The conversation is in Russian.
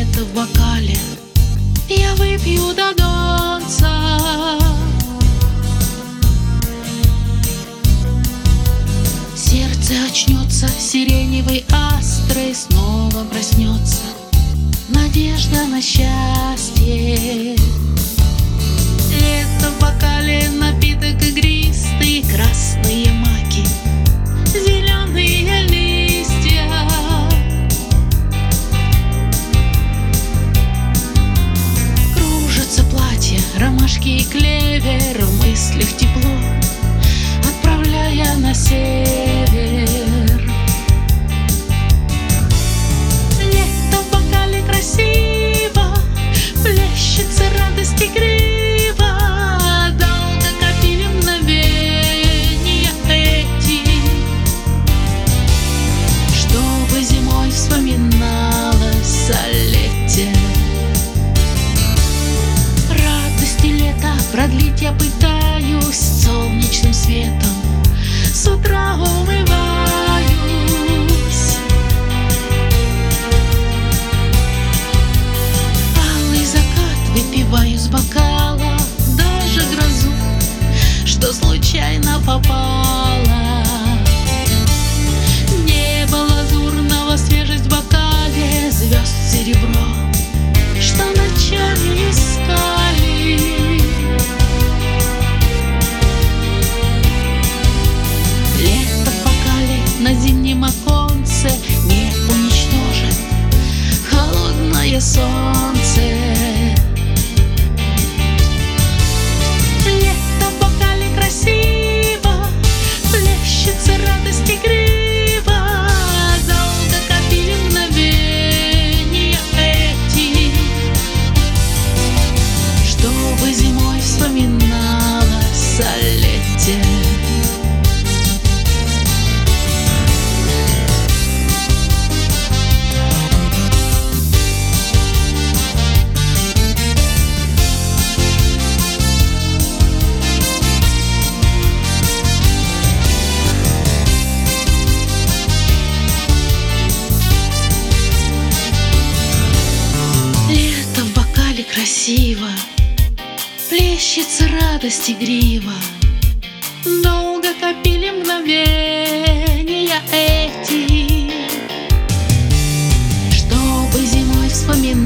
лето в бокале я выпью до донца. Сердце очнется сиреневой астрой, снова проснется надежда на счастье. Лето в бокале, напиток игристый, красные маки, зеленые листья. Кружатся платья, ромашки и клевер, в мыслях тепло, отправляя на север. Лето в бокале красиво, плещется радость игрива. Долго копили мгновения эти, чтобы зимой вспоминалось о лете. Радости лета продлить я пытаюсь солнечным светом, с утра умываюсь. Алый закат выпиваю с бокала, даже грозу, что случайно попала. Небо лазурного, свежесть в бокале, звезд серебро, что ночами искали. Лето в бокале на зимнем оконце не уничтожит холодное солнце. Лето в бокале красиво, плещется радость игрива. Долго копили мгновения эти, чтобы зимой вспоминалось о лете. Лето в бокале красиво, плещется радость игрива. Долго копили мгновения эти, чтобы зимой вспоминать